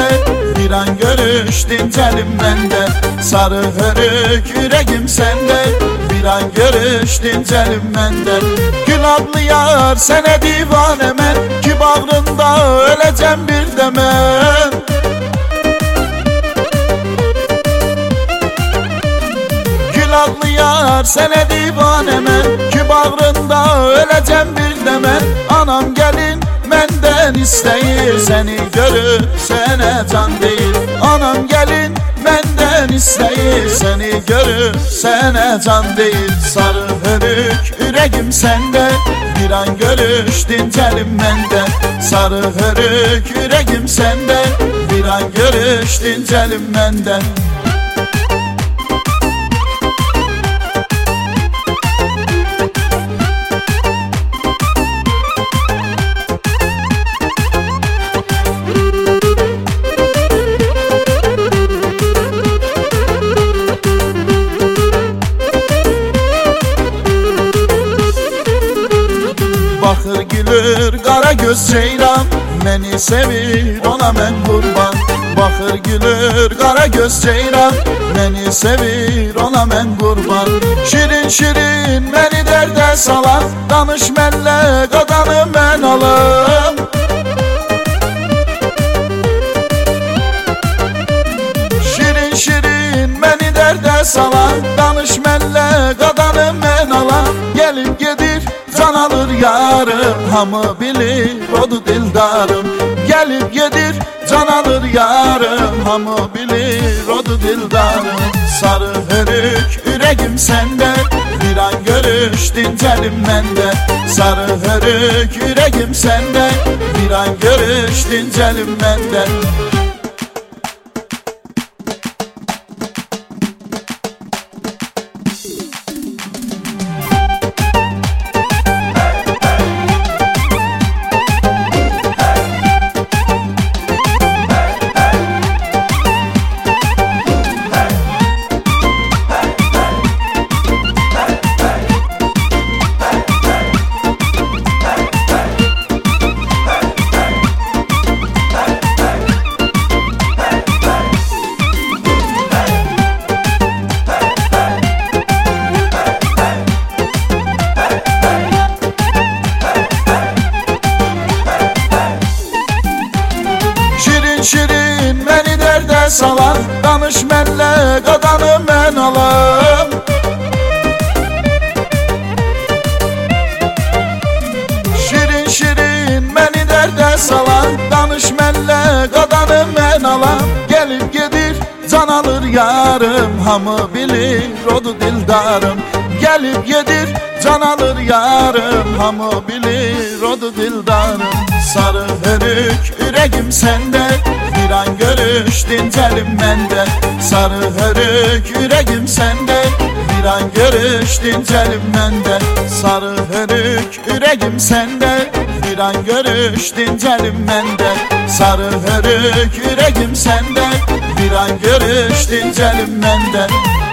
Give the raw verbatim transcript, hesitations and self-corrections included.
sende, bir an görüş dincelim bende. Sarı hörük yüreğim sende, bir an görüş dincelim bende. Gül adlı yar sene divanem ben, ki bağrında öleceğim bir demen. Gül adlı yar sene divanem ben, ki bağrında öleceğim bir demen. Anam gelin menden isteyir, seni görüp sene can değil. Anam gelin menden isteyir, seni görüp sene can değil. Sarı hörük yüreğim sende, bir an görüş dincelim bende. Sarı hörük yüreğim sende, bir an görüş dincelim bende. Bakır gülür kara göz ceylan, beni sevir ona men kurban. Bakır gülür kara göz ceylan, beni sevir ona men kurban. Şirin şirin beni derde salan, danış melle kadanı ben alım. Şirin şirin beni derde salan, danış melle kadanı ben alan. Gelip gedir can alır yarım, hamı bilir odu dildarım. Gelip yedir can alır yarım, hamı bilir odu dildarım. Sarı hörük yüreğim sende, bir an görüş dincelim bende. Sarı hörük yüreğim sende, bir an görüş dincelim bende. Şirin beni derde salan, danış melle kadanı ben alam. Şirin şirin beni derde salan, danış melle kadanı ben alam. Gelip gedir can alır yarım, hamı bilir odu dildarım. Gelip yedir can alır yarım, hamı bilir odu dildarım. Sarı hörük yüreğim sende, bir an görüş dincelim bende. Sarı hörük yüreğim sende, bir an görüş dincelim bende. Sarı hörük yüreğim sende, bir an görüş dincelim bende. Sarı hörük yüreğim sende, bir an görüş dincelim bende.